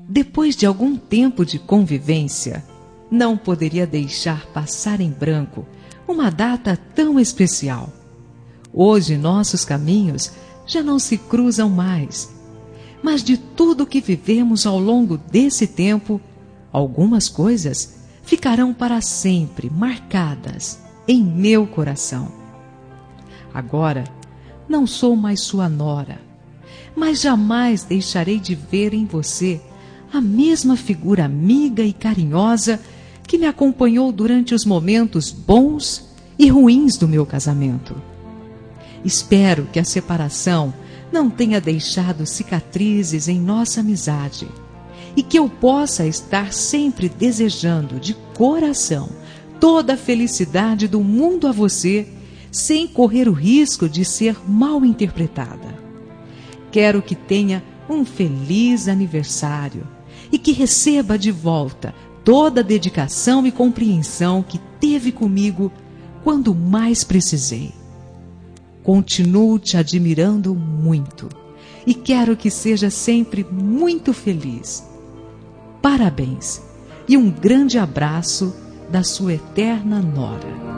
Depois de algum tempo de convivência, não poderia deixar passar em branco uma data tão especial. Hoje nossos caminhos já não se cruzam mais, mas de tudo que vivemos ao longo desse tempo, algumas coisas ficarão para sempre marcadas em meu coração. Agora, não sou mais sua nora, mas jamais deixarei de ver em você a mesma figura amiga e carinhosa que me acompanhou durante os momentos bons e ruins do meu casamento. Espero que a separação não tenha deixado cicatrizes em nossa amizade e que eu possa estar sempre desejando de coração toda a felicidade do mundo a você, sem correr o risco de ser mal interpretada. Quero que tenha um feliz aniversário e que receba de volta toda a dedicação e compreensão que teve comigo quando mais precisei. Continuo te admirando muito e quero que seja sempre muito feliz. Parabéns e um grande abraço da sua eterna nora.